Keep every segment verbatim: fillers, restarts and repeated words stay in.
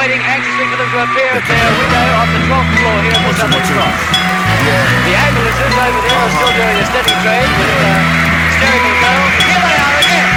waiting anxiously for them to appear at their window on the twelfth floor here at the Southern Cross. The ambulances over there are still doing a steady trade with uh, hysterical girls. Here they are again!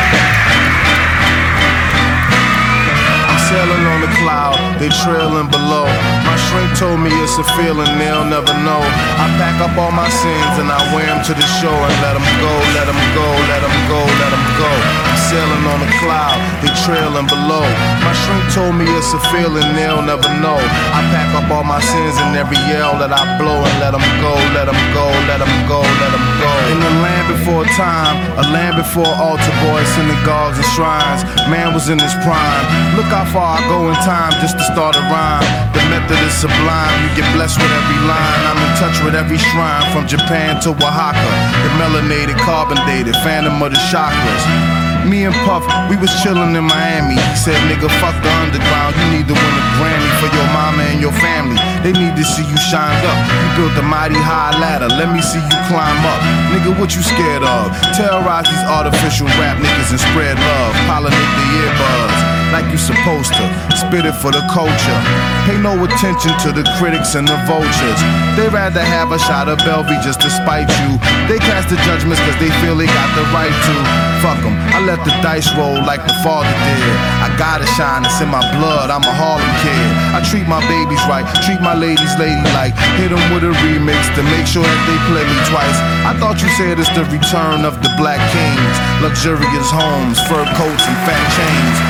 Sailing on the cloud, they trailing below. My shrink told me it's a feeling they'll never know. I pack up all my sins and I wear them to the shore and let them go, let them go, let them go, let them go. I'm sailing on the cloud, they trailing below. My shrink told me it's a feeling they'll never know. I pack up all my sins and every yell that I blow and let them go, let them go, let them go, let them go. In the land before time, a land before altar boys, synagogues and shrines, man was in his prime. Look how far I go in time just to start a rhyme. The method is sublime, you get blessed with every line. I'm in touch with every shrine, from Japan to Oaxaca. The melanated, carbon dated, phantom of the chakras. Me and Puff, we was chillin' in Miami. He said, nigga, fuck the underground. You need to win a Grammy for your mama and your family. They need to see you shined up. You built a mighty high ladder. Let me see you climb up. Nigga, what you scared of? Terrorize these artificial rap niggas and spread love. Pollinate the earbuds like you supposed to. Spit it for the culture. Pay no attention to the critics and the vultures. They rather have a shot of Belvy just to spite you. They cast the judgments cause they feel they got the right to. Fuck them, I let the dice roll like the father did. I gotta shine, it's in my blood, I'm a Harlem kid. I treat my babies right, treat my ladies ladylike. Hit them with a remix to make sure that they play me twice. I thought you said it's the return of the black kings. Luxurious homes, fur coats and fat chains.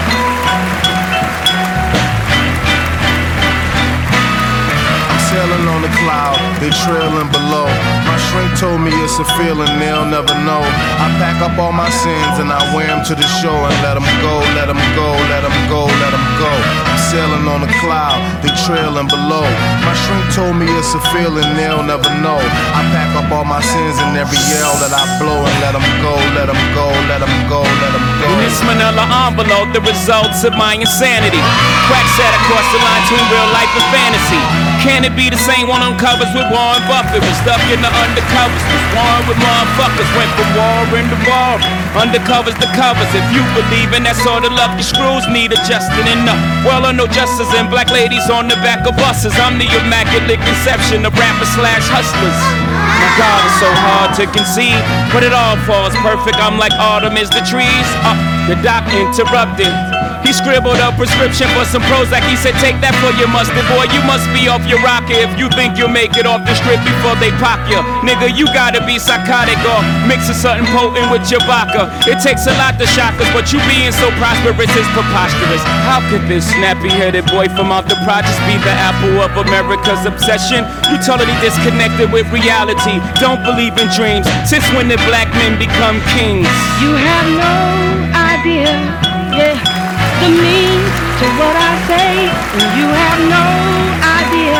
Sailing on the cloud, they trailing below. My shrink told me it's a feeling they'll never know. I pack up all my sins and I wear them to the shore and let them go, let them go, let them go, let them go. I'm sailing on the cloud, they trailing below. My shrink told me it's a feeling they'll never know. I pack up all my sins and every yell that I blow and let them go, let them go, let them go, let them go. In this manila envelope, the results of my insanity. Crack sat across the line between real life and fantasy. Can it be the same one on covers with Warren Buffett? Was stuck in the undercovers, was warring with motherfuckers. Went from war into war, undercovers to covers. If you believe in that sort of love, your screws need adjusting enough. Well, I know justice and black ladies on the back of buses. I'm the immaculate conception of rappers slash hustlers. My God, it's so hard to conceive, but it all falls perfect. I'm like autumn is the trees. Uh, the doc interrupted. He scribbled a prescription for some Prozac. He said, take that for your mustard, boy. You must be off your rocker if you think you'll make it off the strip before they pop you. Nigga, you gotta be psychotic or mixing something potent with your vodka. It takes a lot to shock us, but you being so prosperous is preposterous. How could this snappy-headed boy from out the projects be the apple of America's obsession? You totally disconnected with reality. Don't believe in dreams. Since when did black men become kings? You have no idea, yeah, the means to what I say, and you have no idea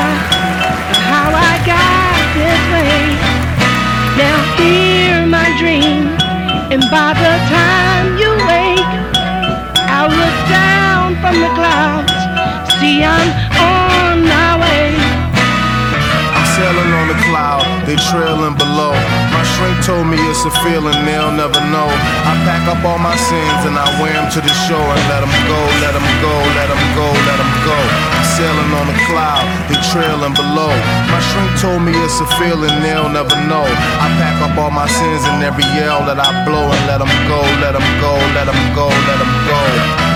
how I got this way. Now hear my dream, and by the time you wake, I'll look down from the clouds, see I'm on my way. I'm sailing on the cloud, they trailing below. My shrink told me it's a feeling they'll never know. I pack up all my sins and I wear them to the shore and let them go, let them go, let them go, let them go. I'm sailing on the cloud, they trailing below. My shrink told me it's a feeling they'll never know. I pack up all my sins and every yell that I blow and let them go, let them go, let them go, let them go.